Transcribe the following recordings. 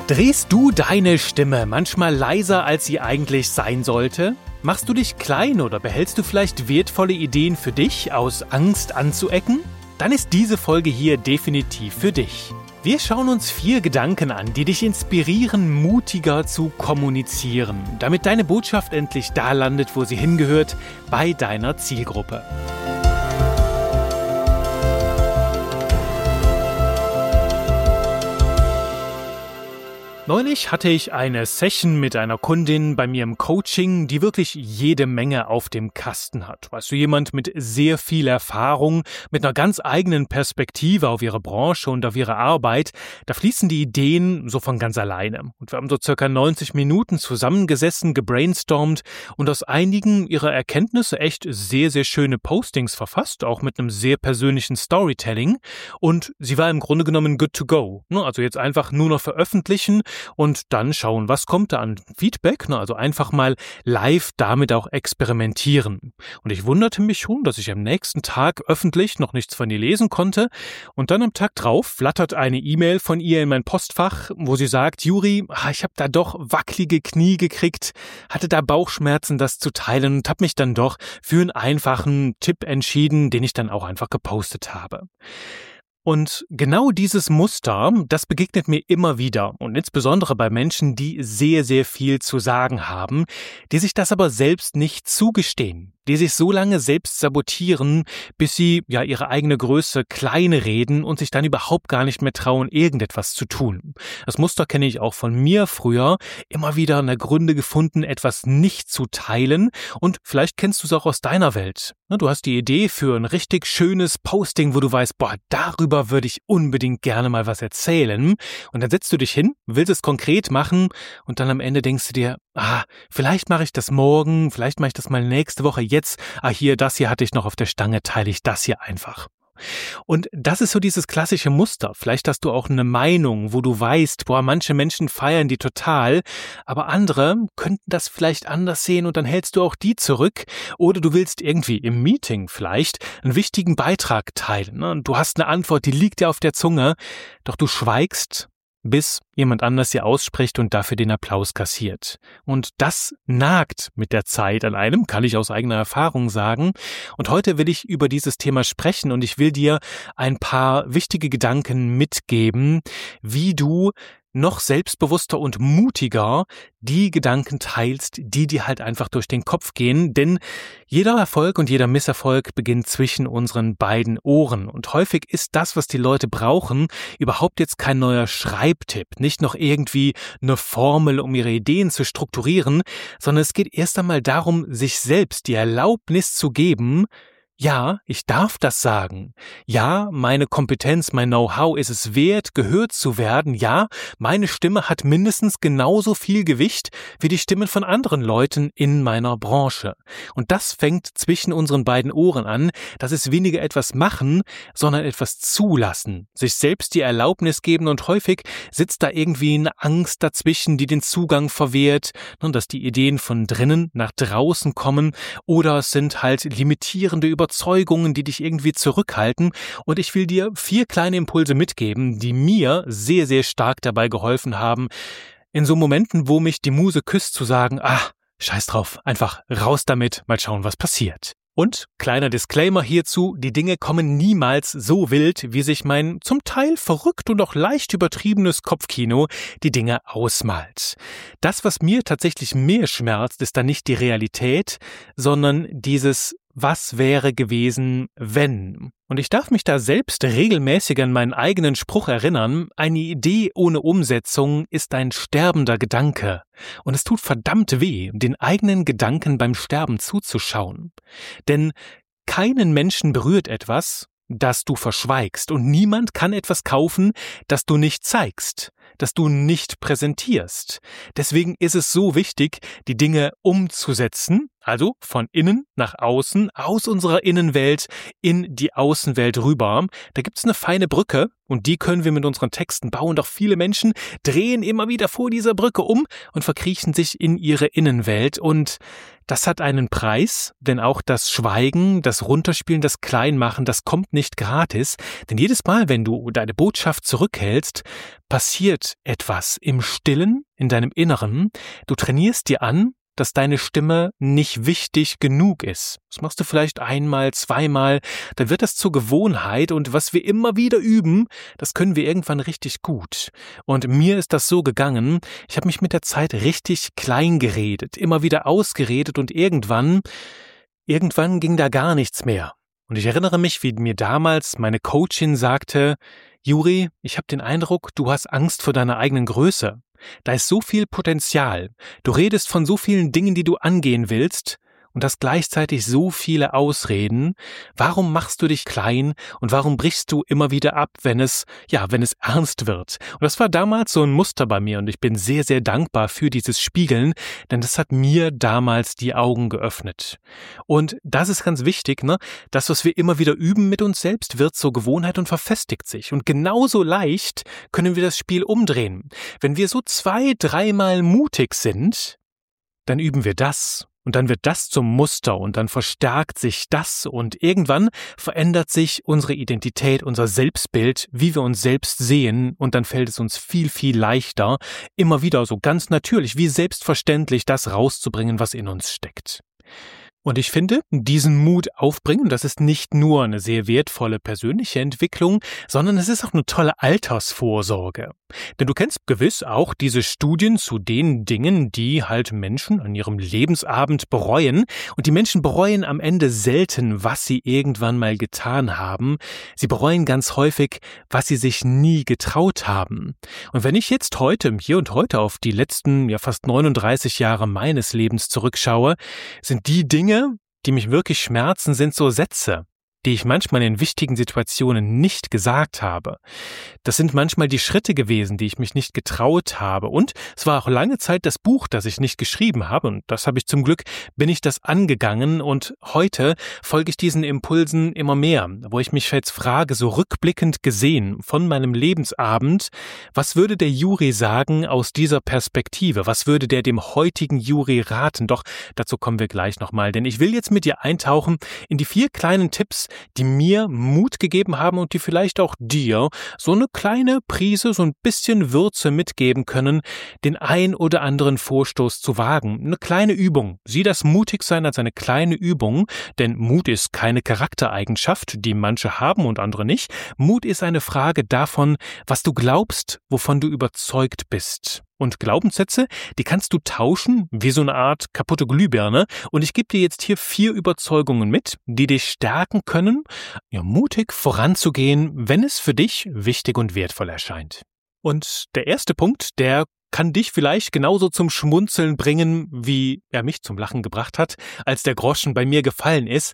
Drehst du deine Stimme manchmal leiser, als sie eigentlich sein sollte? Machst du dich klein oder behältst du vielleicht wertvolle Ideen für dich aus Angst anzuecken? Dann ist diese Folge hier definitiv für dich. Wir schauen uns 4 Gedanken an, die dich inspirieren, mutiger zu kommunizieren, damit deine Botschaft endlich da landet, wo sie hingehört, bei deiner Zielgruppe. Neulich hatte ich eine Session mit einer Kundin bei mir im Coaching, die wirklich jede Menge auf dem Kasten hat. Weißt du, jemand mit sehr viel Erfahrung, mit einer ganz eigenen Perspektive auf ihre Branche und auf ihre Arbeit. Da fließen die Ideen so von ganz alleine. Und wir haben so circa 90 Minuten zusammengesessen, gebrainstormt und aus einigen ihrer Erkenntnisse echt sehr, sehr schöne Postings verfasst, auch mit einem sehr persönlichen Storytelling. Und sie war im Grunde genommen good to go. Also jetzt einfach nur noch veröffentlichen und dann schauen, was kommt da an Feedback. Also einfach mal live damit auch experimentieren. Und ich wunderte mich schon, dass ich am nächsten Tag öffentlich noch nichts von ihr lesen konnte. Und dann am Tag drauf flattert eine E-Mail von ihr in mein Postfach, wo sie sagt, Juri, ich habe da doch wackelige Knie gekriegt, hatte da Bauchschmerzen, das zu teilen und habe mich dann doch für einen einfachen Tipp entschieden, den ich dann auch einfach gepostet habe. Und genau dieses Muster, das begegnet mir immer wieder und insbesondere bei Menschen, die sehr, sehr viel zu sagen haben, die sich das aber selbst nicht zugestehen, die sich so lange selbst sabotieren, bis sie ihre eigene Größe klein reden und sich dann überhaupt gar nicht mehr trauen, irgendetwas zu tun. Das Muster kenne ich auch von mir früher, immer wieder eine Gründe gefunden, etwas nicht zu teilen und vielleicht kennst du es auch aus deiner Welt. Du hast die Idee für ein richtig schönes Posting, wo du weißt, darüber würde ich unbedingt gerne mal was erzählen. Und dann setzt du dich hin, willst es konkret machen und dann am Ende denkst du dir, vielleicht mache ich das morgen, vielleicht mache ich das mal nächste Woche, jetzt, das hier hatte ich noch auf der Stange, teile ich das hier einfach. Und das ist so dieses klassische Muster. Vielleicht hast du auch eine Meinung, wo du weißt, manche Menschen feiern die total, aber andere könnten das vielleicht anders sehen und dann hältst du auch die zurück. Oder du willst irgendwie im Meeting vielleicht einen wichtigen Beitrag teilen. Und du hast eine Antwort, die liegt dir auf der Zunge, doch du schweigst, bis jemand anders sie ausspricht und dafür den Applaus kassiert. Und das nagt mit der Zeit an einem, kann ich aus eigener Erfahrung sagen. Und heute will ich über dieses Thema sprechen und ich will dir ein paar wichtige Gedanken mitgeben, wie du noch selbstbewusster und mutiger die Gedanken teilst, die dir halt einfach durch den Kopf gehen. Denn jeder Erfolg und jeder Misserfolg beginnt zwischen unseren beiden Ohren. Und häufig ist das, was die Leute brauchen, überhaupt jetzt kein neuer Schreibtipp, nicht noch irgendwie eine Formel, um ihre Ideen zu strukturieren, sondern es geht erst einmal darum, sich selbst die Erlaubnis zu geben, ja, ich darf das sagen. Ja, meine Kompetenz, mein Know-how ist es wert, gehört zu werden. Ja, meine Stimme hat mindestens genauso viel Gewicht wie die Stimmen von anderen Leuten in meiner Branche. Und das fängt zwischen unseren beiden Ohren an. Das ist weniger etwas machen, sondern etwas zulassen. Sich selbst die Erlaubnis geben und häufig sitzt da irgendwie eine Angst dazwischen, die den Zugang verwehrt, dass die Ideen von drinnen nach draußen kommen oder es sind halt limitierende Überzeugungen, die dich irgendwie zurückhalten. Und ich will dir 4 kleine Impulse mitgeben, die mir sehr, sehr stark dabei geholfen haben, in so Momenten, wo mich die Muse küsst, zu sagen, scheiß drauf, einfach raus damit, mal schauen, was passiert. Und, kleiner Disclaimer hierzu, die Dinge kommen niemals so wild, wie sich mein zum Teil verrückt und auch leicht übertriebenes Kopfkino die Dinge ausmalt. Das, was mir tatsächlich mehr schmerzt, ist dann nicht die Realität, sondern dieses Was wäre gewesen, wenn? Und ich darf mich da selbst regelmäßig an meinen eigenen Spruch erinnern, eine Idee ohne Umsetzung ist ein sterbender Gedanke. Und es tut verdammt weh, den eigenen Gedanken beim Sterben zuzuschauen. Denn keinen Menschen berührt etwas, das du verschweigst. Und niemand kann etwas kaufen, das du nicht zeigst, das du nicht präsentierst. Deswegen ist es so wichtig, die Dinge umzusetzen, Also von innen nach außen, aus unserer Innenwelt in die Außenwelt rüber. Da gibt's eine feine Brücke und die können wir mit unseren Texten bauen. Doch viele Menschen drehen immer wieder vor dieser Brücke um und verkriechen sich in ihre Innenwelt. Und das hat einen Preis, denn auch das Schweigen, das Runterspielen, das Kleinmachen, das kommt nicht gratis. Denn jedes Mal, wenn du deine Botschaft zurückhältst, passiert etwas im Stillen, in deinem Inneren. Du trainierst dir an, dass deine Stimme nicht wichtig genug ist. Das machst du vielleicht einmal, zweimal, dann wird das zur Gewohnheit und was wir immer wieder üben, das können wir irgendwann richtig gut. Und mir ist das so gegangen, ich habe mich mit der Zeit richtig klein geredet, immer wieder ausgeredet und irgendwann ging da gar nichts mehr. Und ich erinnere mich, wie mir damals meine Coachin sagte, Juri, ich habe den Eindruck, du hast Angst vor deiner eigenen Größe. Da ist so viel Potenzial. Du redest von so vielen Dingen, die du angehen willst und hast gleichzeitig so viele Ausreden. Warum machst du dich klein und warum brichst du immer wieder ab, wenn es ernst wird? Und das war damals so ein Muster bei mir und ich bin sehr, sehr dankbar für dieses Spiegeln, denn das hat mir damals die Augen geöffnet. Und das ist ganz wichtig, ne? Das, was wir immer wieder üben mit uns selbst, wird zur Gewohnheit und verfestigt sich. Und genauso leicht können wir das Spiel umdrehen. Wenn wir so 2-3 Mal mutig sind, dann üben wir das. Und dann wird das zum Muster und dann verstärkt sich das und irgendwann verändert sich unsere Identität, unser Selbstbild, wie wir uns selbst sehen und dann fällt es uns viel, viel leichter, immer wieder so ganz natürlich, wie selbstverständlich das rauszubringen, was in uns steckt. Und ich finde, diesen Mut aufbringen, das ist nicht nur eine sehr wertvolle persönliche Entwicklung, sondern es ist auch eine tolle Altersvorsorge. Denn du kennst gewiss auch diese Studien zu den Dingen, die halt Menschen an ihrem Lebensabend bereuen. Und die Menschen bereuen am Ende selten, was sie irgendwann mal getan haben. Sie bereuen ganz häufig, was sie sich nie getraut haben. Und wenn ich jetzt hier und heute auf die letzten, fast 39 Jahre meines Lebens zurückschaue, sind die Dinge, die mich wirklich schmerzen, sind so Sätze, die ich manchmal in wichtigen Situationen nicht gesagt habe. Das sind manchmal die Schritte gewesen, die ich mich nicht getraut habe. Und es war auch lange Zeit das Buch, das ich nicht geschrieben habe. Und das habe ich zum Glück, bin ich das angegangen. Und heute folge ich diesen Impulsen immer mehr, wo ich mich jetzt frage, so rückblickend gesehen von meinem Lebensabend, was würde der Juri sagen aus dieser Perspektive? Was würde der dem heutigen Juri raten? Doch dazu kommen wir gleich nochmal. Denn ich will jetzt mit dir eintauchen in die 4 kleinen Tipps, die mir Mut gegeben haben und die vielleicht auch dir so eine kleine Prise, so ein bisschen Würze mitgeben können, den ein oder anderen Vorstoß zu wagen. Eine kleine Übung. Sieh das Mutigsein als eine kleine Übung, denn Mut ist keine Charaktereigenschaft, die manche haben und andere nicht. Mut ist eine Frage davon, was du glaubst, wovon du überzeugt bist. Und Glaubenssätze, die kannst du tauschen, wie so eine Art kaputte Glühbirne. Und ich gebe dir jetzt hier 4 Überzeugungen mit, die dich stärken können, mutig voranzugehen, wenn es für dich wichtig und wertvoll erscheint. Und der erste Punkt, der kann dich vielleicht genauso zum Schmunzeln bringen, wie er mich zum Lachen gebracht hat, als der Groschen bei mir gefallen ist.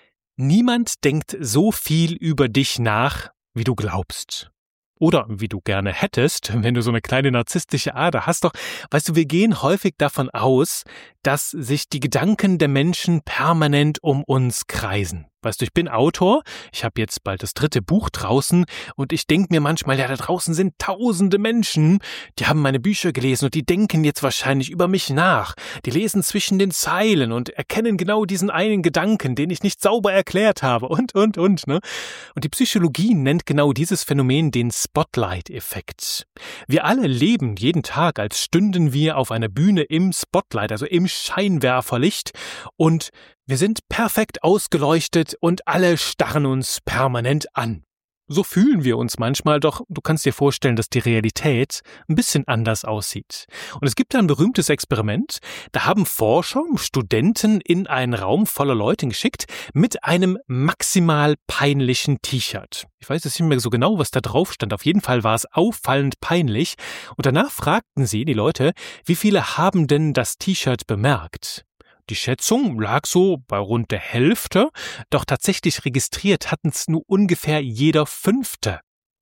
Niemand denkt so viel über dich nach, wie du glaubst. Oder wie du gerne hättest, wenn du so eine kleine narzisstische Ader hast. Doch, weißt du, wir gehen häufig davon aus, dass sich die Gedanken der Menschen permanent um uns kreisen. Weißt du, ich bin Autor, ich habe jetzt bald das 3. Buch draußen und ich denke mir manchmal, da draußen sind tausende Menschen, die haben meine Bücher gelesen und die denken jetzt wahrscheinlich über mich nach. Die lesen zwischen den Zeilen und erkennen genau diesen einen Gedanken, den ich nicht sauber erklärt habe und, ne? Und die Psychologie nennt genau dieses Phänomen den Spotlight-Effekt. Wir alle leben jeden Tag, als stünden wir auf einer Bühne im Spotlight, also im Scheinwerferlicht und wir sind perfekt ausgeleuchtet und alle starren uns permanent an. So fühlen wir uns manchmal, doch du kannst dir vorstellen, dass die Realität ein bisschen anders aussieht. Und es gibt da ein berühmtes Experiment, da haben Forscher Studenten in einen Raum voller Leute geschickt mit einem maximal peinlichen T-Shirt. Ich weiß jetzt nicht mehr so genau, was da drauf stand. Auf jeden Fall war es auffallend peinlich. Und danach fragten sie die Leute, wie viele haben denn das T-Shirt bemerkt? Die Schätzung lag so bei rund der Hälfte, doch tatsächlich registriert hatten es nur ungefähr jeder 5.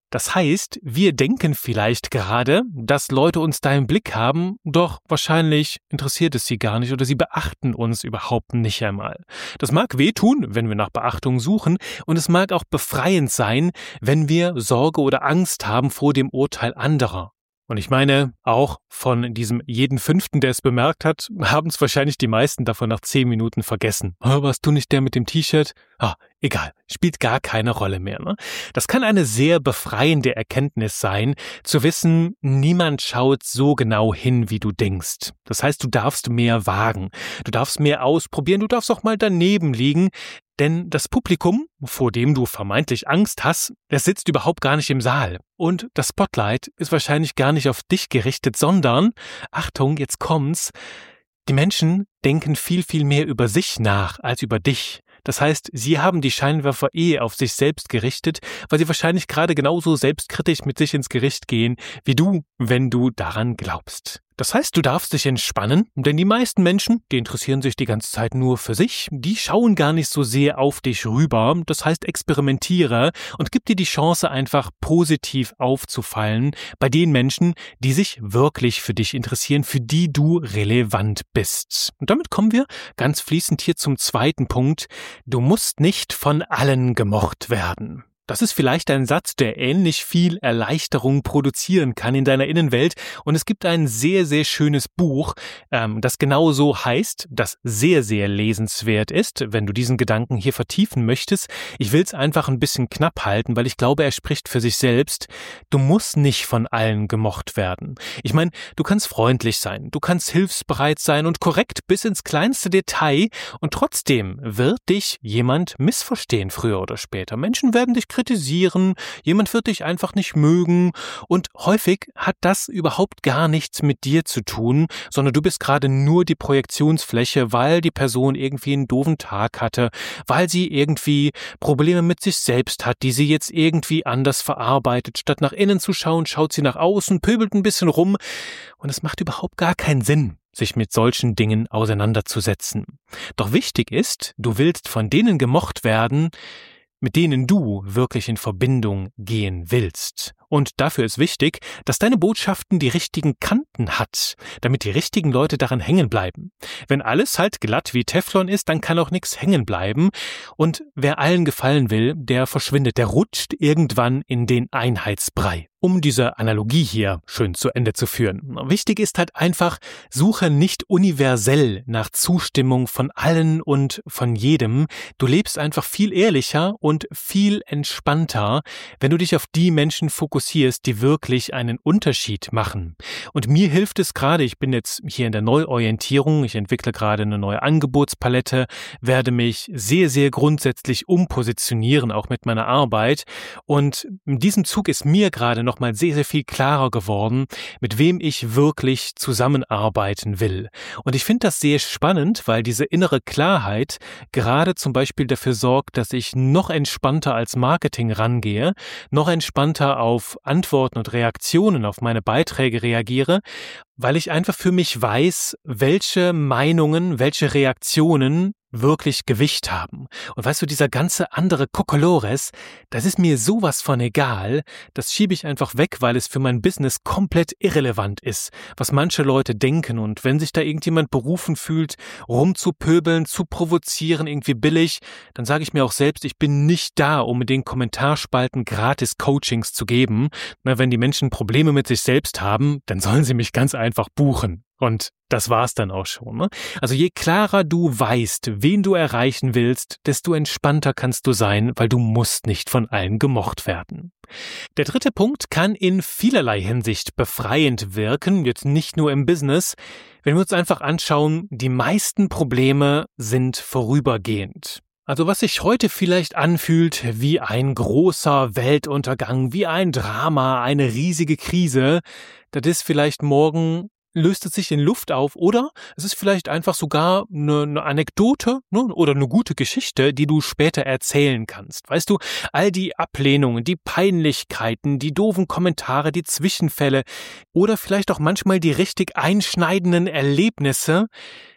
Das heißt, wir denken vielleicht gerade, dass Leute uns da im Blick haben, doch wahrscheinlich interessiert es sie gar nicht oder sie beachten uns überhaupt nicht einmal. Das mag wehtun, wenn wir nach Beachtung suchen, und es mag auch befreiend sein, wenn wir Sorge oder Angst haben vor dem Urteil anderer. Und ich meine, auch von diesem jeden Fünften, der es bemerkt hat, haben es wahrscheinlich die meisten davon nach 10 Minuten vergessen. Warst du nicht der mit dem T-Shirt? Egal, spielt gar keine Rolle mehr. Ne? Das kann eine sehr befreiende Erkenntnis sein, zu wissen, niemand schaut so genau hin, wie du denkst. Das heißt, du darfst mehr wagen, du darfst mehr ausprobieren, du darfst auch mal daneben liegen, denn das Publikum, vor dem du vermeintlich Angst hast, das sitzt überhaupt gar nicht im Saal. Und das Spotlight ist wahrscheinlich gar nicht auf dich gerichtet, sondern, Achtung, jetzt kommt's, die Menschen denken viel, viel mehr über sich nach als über dich. Das heißt, sie haben die Scheinwerfer auf sich selbst gerichtet, weil sie wahrscheinlich gerade genauso selbstkritisch mit sich ins Gericht gehen, wie du, wenn du daran glaubst. Das heißt, du darfst dich entspannen, denn die meisten Menschen, die interessieren sich die ganze Zeit nur für sich, die schauen gar nicht so sehr auf dich rüber. Das heißt, experimentiere und gib dir die Chance, einfach positiv aufzufallen bei den Menschen, die sich wirklich für dich interessieren, für die du relevant bist. Und damit kommen wir ganz fließend hier zum zweiten Punkt. Du musst nicht von allen gemocht werden. Das ist vielleicht ein Satz, der ähnlich viel Erleichterung produzieren kann in deiner Innenwelt. Und es gibt ein sehr, sehr schönes Buch, das genau so heißt, das sehr, sehr lesenswert ist, wenn du diesen Gedanken hier vertiefen möchtest. Ich will es einfach ein bisschen knapp halten, weil ich glaube, er spricht für sich selbst. Du musst nicht von allen gemocht werden. Ich meine, du kannst freundlich sein, du kannst hilfsbereit sein und korrekt bis ins kleinste Detail. Und trotzdem wird dich jemand missverstehen, früher oder später. Menschen werden dich kritisieren, jemand wird dich einfach nicht mögen und häufig hat das überhaupt gar nichts mit dir zu tun, sondern du bist gerade nur die Projektionsfläche, weil die Person irgendwie einen doofen Tag hatte, weil sie irgendwie Probleme mit sich selbst hat, die sie jetzt irgendwie anders verarbeitet. Statt nach innen zu schauen, schaut sie nach außen, pöbelt ein bisschen rum und es macht überhaupt gar keinen Sinn, sich mit solchen Dingen auseinanderzusetzen. Doch wichtig ist, du willst von denen gemocht werden, mit denen du wirklich in Verbindung gehen willst. Und dafür ist wichtig, dass deine Botschaften die richtigen Kanten hat, damit die richtigen Leute daran hängen bleiben. Wenn alles halt glatt wie Teflon ist, dann kann auch nichts hängen bleiben. Und wer allen gefallen will, der verschwindet, der rutscht irgendwann in den Einheitsbrei. Um diese Analogie hier schön zu Ende zu führen. Wichtig ist halt einfach, suche nicht universell nach Zustimmung von allen und von jedem. Du lebst einfach viel ehrlicher und viel entspannter, wenn du dich auf die Menschen fokussierst, die wirklich einen Unterschied machen. Und mir hilft es gerade, ich bin jetzt hier in der Neuorientierung, ich entwickle gerade eine neue Angebotspalette, werde mich sehr, sehr grundsätzlich umpositionieren, auch mit meiner Arbeit. Und in diesem Zug ist mir gerade nochmal sehr, sehr viel klarer geworden, mit wem ich wirklich zusammenarbeiten will. Und ich finde das sehr spannend, weil diese innere Klarheit gerade zum Beispiel dafür sorgt, dass ich noch entspannter als Marketing rangehe, noch entspannter auf Antworten und Reaktionen auf meine Beiträge reagiere, weil ich einfach für mich weiß, welche Meinungen, welche Reaktionen wirklich Gewicht haben. Und weißt du, dieser ganze andere Kokolores, das ist mir sowas von egal, das schiebe ich einfach weg, weil es für mein Business komplett irrelevant ist, was manche Leute denken. Und wenn sich da irgendjemand berufen fühlt, rumzupöbeln, zu provozieren, irgendwie billig, dann sage ich mir auch selbst, ich bin nicht da, um in den Kommentarspalten gratis Coachings zu geben. Na, wenn die Menschen Probleme mit sich selbst haben, dann sollen sie mich ganz einfach buchen. Und das war's dann auch schon. Ne? Also je klarer du weißt, wen du erreichen willst, desto entspannter kannst du sein, weil du musst nicht von allen gemocht werden. Der dritte Punkt kann in vielerlei Hinsicht befreiend wirken, jetzt nicht nur im Business. Wenn wir uns einfach anschauen, die meisten Probleme sind vorübergehend. Also was sich heute vielleicht anfühlt wie ein großer Weltuntergang, wie ein Drama, eine riesige Krise, das ist vielleicht morgen löst es sich in Luft auf oder es ist vielleicht einfach sogar eine Anekdote, ne, oder eine gute Geschichte, die du später erzählen kannst. Weißt du, all die Ablehnungen, die Peinlichkeiten, die doofen Kommentare, die Zwischenfälle oder vielleicht auch manchmal die richtig einschneidenden Erlebnisse,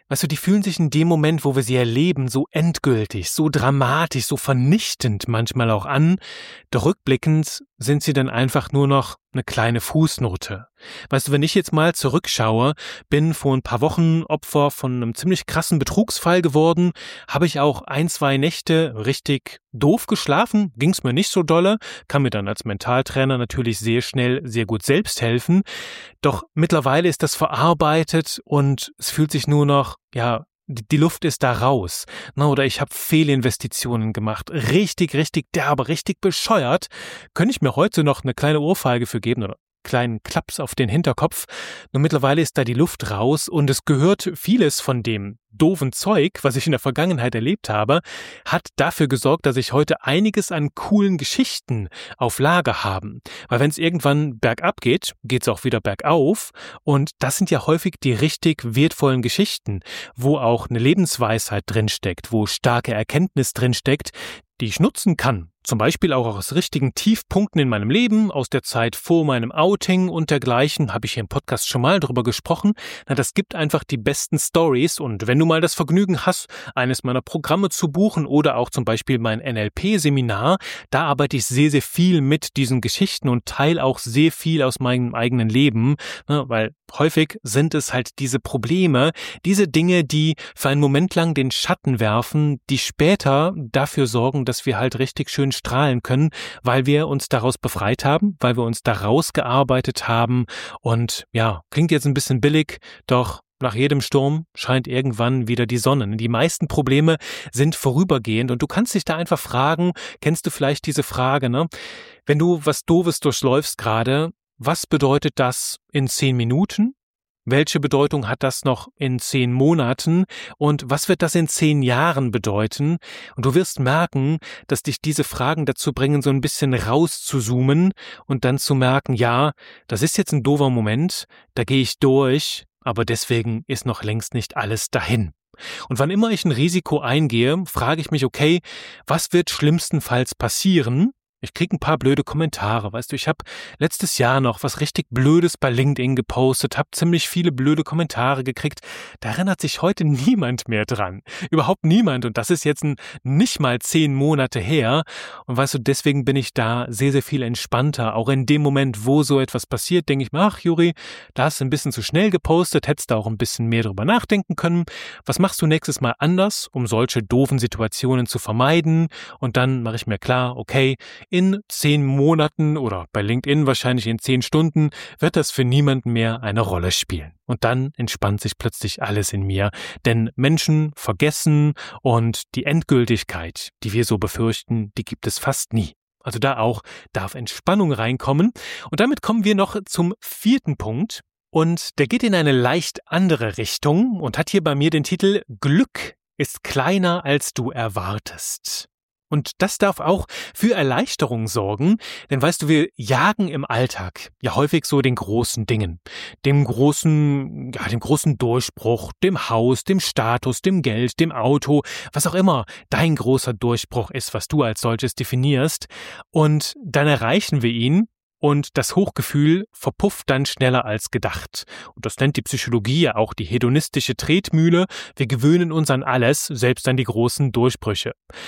Weißt du, die fühlen sich in dem Moment, wo wir sie erleben, so endgültig, so dramatisch, so vernichtend manchmal auch an. Doch rückblickend sind sie dann einfach nur noch eine kleine Fußnote. Weißt du, wenn ich jetzt mal zurückschaue, bin vor ein paar Wochen Opfer von einem ziemlich krassen Betrugsfall geworden, habe ich auch 1-2 Nächte richtig doof geschlafen, ging's mir nicht so dolle, kann mir dann als Mentaltrainer natürlich sehr schnell, sehr gut selbst helfen. Doch mittlerweile ist das verarbeitet und es fühlt sich nur noch, die Luft ist da raus. Oder ich habe Fehlinvestitionen gemacht. Richtig, richtig derbe, richtig bescheuert. Könnte ich mir heute noch eine kleine Ohrfeige für geben oder kleinen Klaps auf den Hinterkopf. Nur mittlerweile ist da die Luft raus und es gehört vieles von dem doofen Zeug, was ich in der Vergangenheit erlebt habe, hat dafür gesorgt, dass ich heute einiges an coolen Geschichten auf Lager habe. Weil wenn es irgendwann bergab geht, geht es auch wieder bergauf und das sind ja häufig die richtig wertvollen Geschichten, wo auch eine Lebensweisheit drinsteckt, wo starke Erkenntnis drinsteckt, die ich nutzen kann. Zum Beispiel auch aus richtigen Tiefpunkten in meinem Leben, aus der Zeit vor meinem Outing und dergleichen, habe ich hier im Podcast schon mal drüber gesprochen. Das gibt einfach die besten Stories und wenn du mal das Vergnügen hast, eines meiner Programme zu buchen oder auch zum Beispiel mein NLP-Seminar, da arbeite ich sehr, sehr viel mit diesen Geschichten und teile auch sehr viel aus meinem eigenen Leben, weil häufig sind es halt diese Probleme, diese Dinge, die für einen Moment lang den Schatten werfen, die später dafür sorgen, dass wir halt richtig schön strahlen können, weil wir uns daraus befreit haben, weil wir uns daraus gearbeitet haben und klingt jetzt ein bisschen billig, doch nach jedem Sturm scheint irgendwann wieder die Sonne. Die meisten Probleme sind vorübergehend und du kannst dich da einfach fragen, kennst du vielleicht diese Frage, wenn du was Doofes durchläufst gerade, was bedeutet das in 10 Minuten? Welche Bedeutung hat das noch in 10 Monaten und was wird das in 10 Jahren bedeuten? Und du wirst merken, dass dich diese Fragen dazu bringen, so ein bisschen rauszuzoomen und dann zu merken, das ist jetzt ein doofer Moment, da gehe ich durch, aber deswegen ist noch längst nicht alles dahin. Und wann immer ich ein Risiko eingehe, frage ich mich, okay, was wird schlimmstenfalls passieren? Ich kriege ein paar blöde Kommentare, weißt du, ich habe letztes Jahr noch was richtig Blödes bei LinkedIn gepostet, habe ziemlich viele blöde Kommentare gekriegt, da erinnert sich heute niemand mehr dran, überhaupt niemand und das ist jetzt nicht mal 10 Monate her und weißt du, deswegen bin ich da sehr, sehr viel entspannter, auch in dem Moment, wo so etwas passiert, denke ich mir, ach Juri, da hast du ein bisschen zu schnell gepostet, hättest da auch ein bisschen mehr drüber nachdenken können, was machst du nächstes Mal anders, um solche doofen Situationen zu vermeiden und dann mache ich mir klar, okay, in 10 Monaten oder bei LinkedIn wahrscheinlich in 10 Stunden wird das für niemanden mehr eine Rolle spielen. Und dann entspannt sich plötzlich alles in mir, denn Menschen vergessen und die Endgültigkeit, die wir so befürchten, die gibt es fast nie. Also da auch darf Entspannung reinkommen. Und damit kommen wir noch zum 4. Punkt. Und der geht in eine leicht andere Richtung und hat hier bei mir den Titel Glück ist kleiner, als du erwartest. Und das darf auch für Erleichterung sorgen, denn weißt du, wir jagen im Alltag ja häufig so den großen Dingen, dem großen Durchbruch, dem Haus, dem Status, dem Geld, dem Auto, was auch immer dein großer Durchbruch ist, was du als solches definierst. Und dann erreichen wir ihn. Und das Hochgefühl verpufft dann schneller als gedacht. Und das nennt die Psychologie ja auch die hedonistische Tretmühle. Wir gewöhnen uns an alles, selbst an die großen Durchbrüche.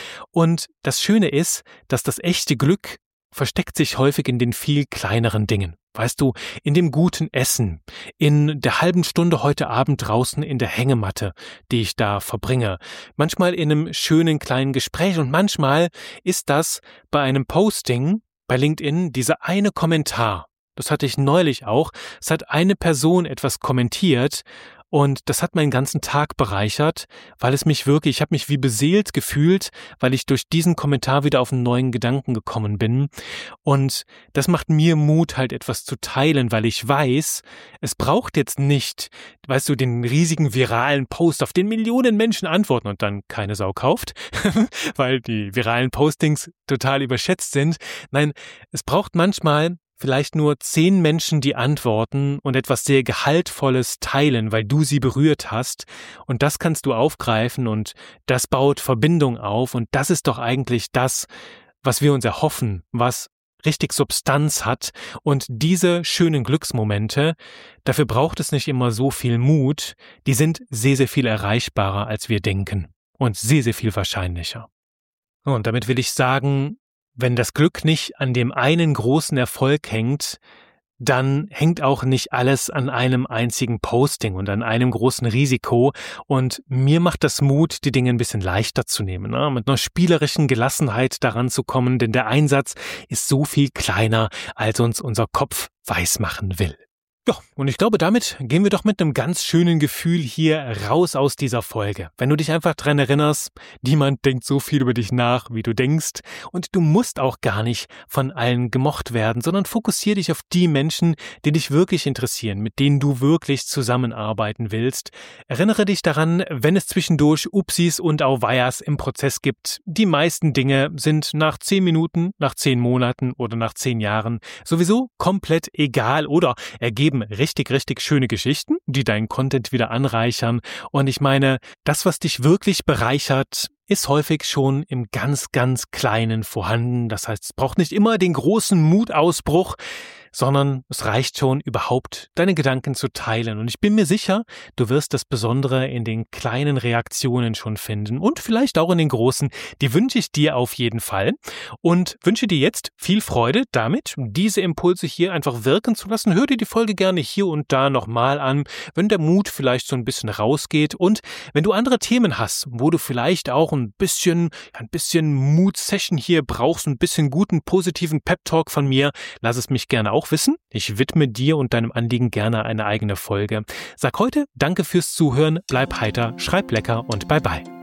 Und das Schöne ist, dass das echte Glück versteckt sich häufig in den viel kleineren Dingen. Weißt du, in dem guten Essen, in der halben Stunde heute Abend draußen in der Hängematte, die ich da verbringe, manchmal in einem schönen kleinen Gespräch und manchmal ist das bei einem Posting, bei LinkedIn dieser eine Kommentar, das hatte ich neulich auch, es hat eine Person etwas kommentiert und das hat meinen ganzen Tag bereichert, weil ich habe mich wie beseelt gefühlt, weil ich durch diesen Kommentar wieder auf einen neuen Gedanken gekommen bin und das macht mir Mut, halt etwas zu teilen, weil ich weiß, es braucht jetzt nicht, weißt du, den riesigen viralen Post, auf den Millionen Menschen antworten und dann keine Sau kauft, weil die viralen Postings total überschätzt sind. Nein, es braucht manchmal vielleicht nur 10 Menschen, die antworten und etwas sehr Gehaltvolles teilen, weil du sie berührt hast. Und das kannst du aufgreifen und das baut Verbindung auf. Und das ist doch eigentlich das, was wir uns erhoffen, was richtig Substanz hat. Und diese schönen Glücksmomente, dafür braucht es nicht immer so viel Mut, die sind sehr, sehr viel erreichbarer, als wir denken und sehr, sehr viel wahrscheinlicher. Und damit will ich sagen, wenn das Glück nicht an dem einen großen Erfolg hängt, dann hängt auch nicht alles an einem einzigen Posting und an einem großen Risiko. Und mir macht das Mut, die Dinge ein bisschen leichter zu nehmen, ne? Mit einer spielerischen Gelassenheit daran zu kommen, denn der Einsatz ist so viel kleiner, als uns unser Kopf weismachen will. Ja, und ich glaube, damit gehen wir doch mit einem ganz schönen Gefühl hier raus aus dieser Folge. Wenn du dich einfach dran erinnerst, niemand denkt so viel über dich nach, wie du denkst. Und du musst auch gar nicht von allen gemocht werden, sondern fokussier dich auf die Menschen, die dich wirklich interessieren, mit denen du wirklich zusammenarbeiten willst. Erinnere dich daran, wenn es zwischendurch Upsis und Auweihers im Prozess gibt. Die meisten Dinge sind nach 10 Minuten, nach 10 Monaten oder nach 10 Jahren sowieso komplett egal oder ergeben richtig, richtig schöne Geschichten, die deinen Content wieder anreichern. Und ich meine, das, was dich wirklich bereichert, ist häufig schon im ganz, ganz Kleinen vorhanden. Das heißt, es braucht nicht immer den großen Mutausbruch, sondern es reicht schon, überhaupt deine Gedanken zu teilen. Und ich bin mir sicher, du wirst das Besondere in den kleinen Reaktionen schon finden und vielleicht auch in den großen. Die wünsche ich dir auf jeden Fall und wünsche dir jetzt viel Freude damit, diese Impulse hier einfach wirken zu lassen. Hör dir die Folge gerne hier und da nochmal an, wenn der Mut vielleicht so ein bisschen rausgeht. Und wenn du andere Themen hast, wo du vielleicht auch ein bisschen Mut-Session hier brauchst, ein bisschen guten, positiven Pep-Talk von mir, lass es mich gerne auch wissen. Ich widme dir und deinem Anliegen gerne eine eigene Folge. Sag heute Danke fürs Zuhören, bleib heiter, schreib lecker und bye bye.